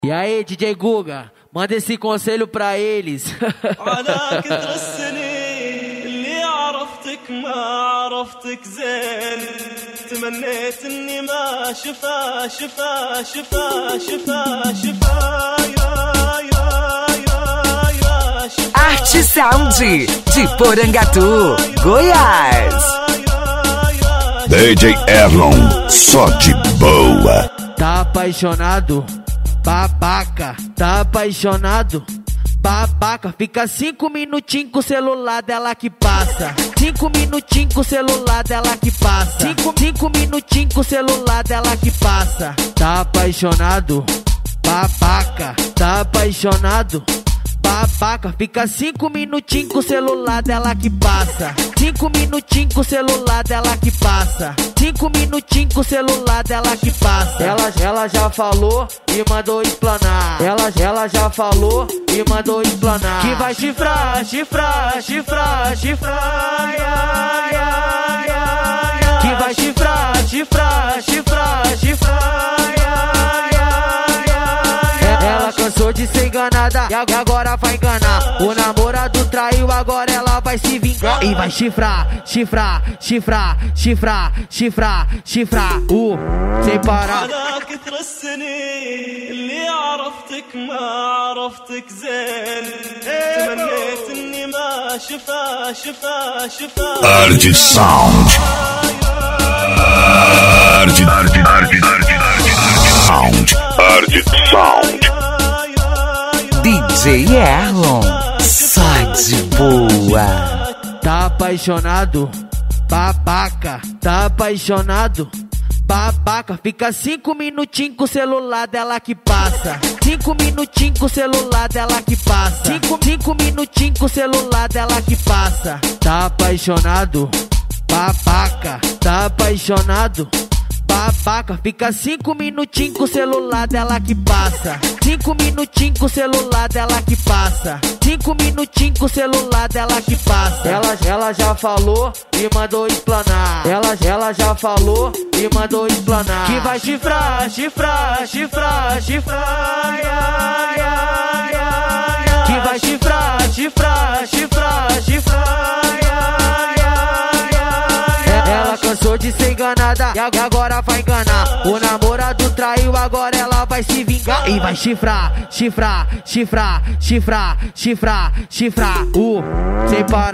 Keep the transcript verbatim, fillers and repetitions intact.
E aí, D J Guga, manda esse conselho pra eles. على كثر السنين اللي عرفتك ما عرفتك زين تمنيت اني ما شفا شفا شفا شفا شفا يا يا يا يا شفا Arte Sound de Porangatu, Goiás. D J Erlon, só de boa. Tá apaixonado, babaca. Tá apaixonado, babaca. Fica cinco minutinhos com o celular dela que passa. Cinco minutinhos com o celular dela que passa. Cinco, cinco minutinhos com o celular dela que passa. Tá apaixonado, babaca. Tá apaixonado, babaca. Fica cinco minutinhos com o celular dela que passa. Cinco minutinhos com o celular dela que passa. Cinco minutinhos com o celular dela que passa. Ela, ela já falou e mandou explanar. Ela, ela já falou e mandou explanar. Que vai chifrar, chifrar, chifrar, chifrar. Ia, ia, ia, ia. Que vai chifrar, chifrar, chifrar, chifrar. Ia, ia, ia, ia. Ela cansou de ser enganada e agora vai enganar. O namorado traiu, agora ela vai se vingar. E vai chifrar, chifrar, chifrar, chifrar, chifrar, chifrar. Uh, sem parar. على كثر السنين اللي عرفتك ما عرفتك زين تمنيت اني ما شفا شفا شفا Arte Sound. Arte, arte, arte, arte, arte Sound. Arte Sound. D J Erlon, só de boa. Tá apaixonado, babaca. Tá apaixonado, babaca. Fica cinco minutinhos com o celular dela que passa. Cinco minutinhos com o celular dela que passa. Cinco, cinco minutinhos com o celular dela que passa. Tá apaixonado, babaca. Tá apaixonado, babaca. Fica cinco minutinhos com o celular dela que passa. Cinco minutinhos com o celular dela que passa. Cinco minutinhos com o celular dela que passa. Ela, ela já falou e mandou explanar. Ela, ela já falou e mandou explanar. Que vai chifrar, chifrar, chifrar, chifrar. Ia, ia, ia, ia. Que vai chifrar, chifrar, chifrar, chifrar. Ia, ia, ia, ia. Ela cansou de ser enganada e agora vai enganar. O namorado traiu, agora ela vai se vingar. E vai chifrar, chifrar, chifrar, chifrar, chifrar, chifrar. Uh, sem parar.